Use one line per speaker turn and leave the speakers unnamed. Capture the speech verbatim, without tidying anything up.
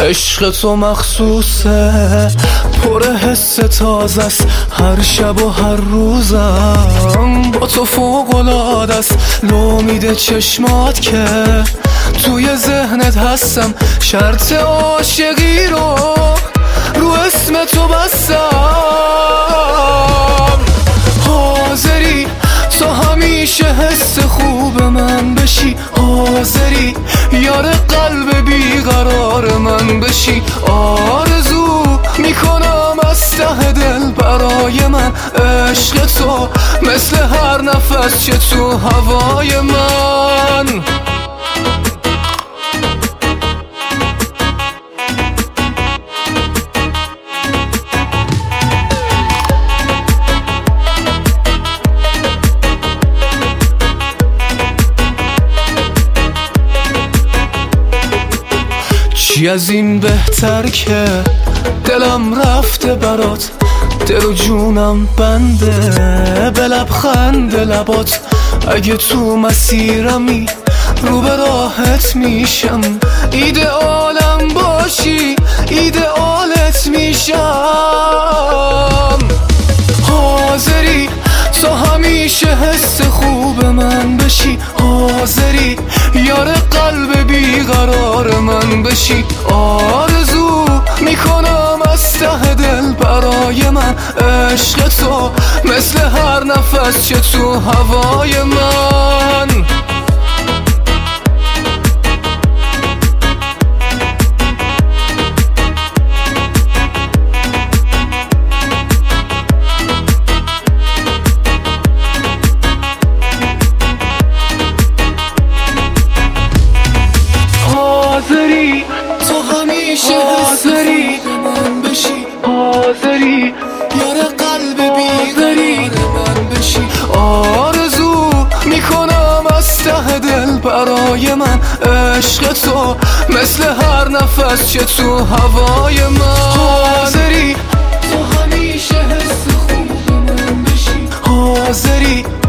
عشق تو مخصوصه، پر حس تازه است، هر شب و هر روزم با تو فوق‌العاده است. لو میده چشمات که توی ذهنت هستم، شرط عاشقی رو رو اسم تو بستم. حاضری تو همیشه حس خوب من بشی، حاضری یار قلب بیقرار من بشی. آرزو میکنم از ته دل برای من، عشق تو مثل هر نفس که تو هوای من. چی از این بهتر که دلم رفته برات، دل و جونم بنده به لبخند لبات. اگه تو مسیرمی رو به راحت میشم، ایدئالم باشی ایدئالت میشم. حاضری تو همیشه حس خوب من بشی، حاضری یار قلب بیقرار من بشی. آرزو میکنم از ته دل برای من، عشق تو مثل هر نفس که تو هوای من. حاضری تو همیشه حاضری من بشی، حاضری یار قلب بیقرار من بشی. آرزو میکنم از ته دل برای من، عشق تو مثل هر نفس که تو هوای من. حاضری تو همیشه حس خوب من بشی، حاضری